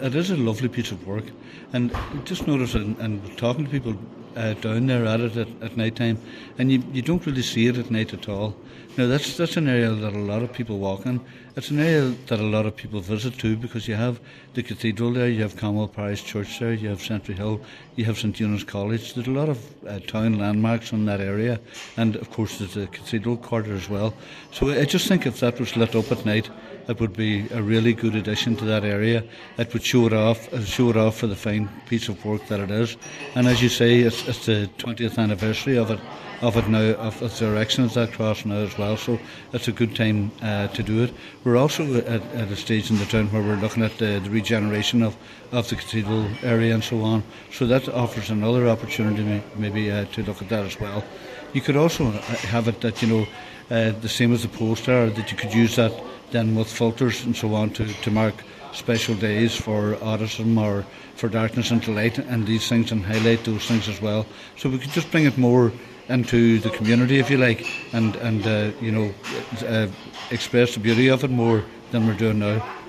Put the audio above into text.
It is a lovely piece of work, and just notice and talking to people down there at it at night time, and you don't really see it at night at all. Now that's an area that a lot of people walk in. It's an area that a lot of people visit too, because you have the cathedral there, you have Cromwell Parish Church there, you have Sentry Hill, you have St Eunice College. There's a lot of town landmarks in that area, and of course there's the cathedral quarter as well. So I just think if that was lit up at night, it would be a really good addition to that area. It would show it off for the fine piece of work that it is. And as you say, it's the 20th anniversary of it now, of the erection of that cross now as well. So it's a good time to do it. We're also at a stage in the town where we're looking at the regeneration of the cathedral area and so on. So that offers another opportunity maybe to look at that as well. You could also have it that, the same as the poster, that you could use that then with filters and so on to mark special days for autism or for darkness and light and these things, and highlight those things as well. So we could just bring it more into the community, if you like, and express the beauty of it more than we're doing now.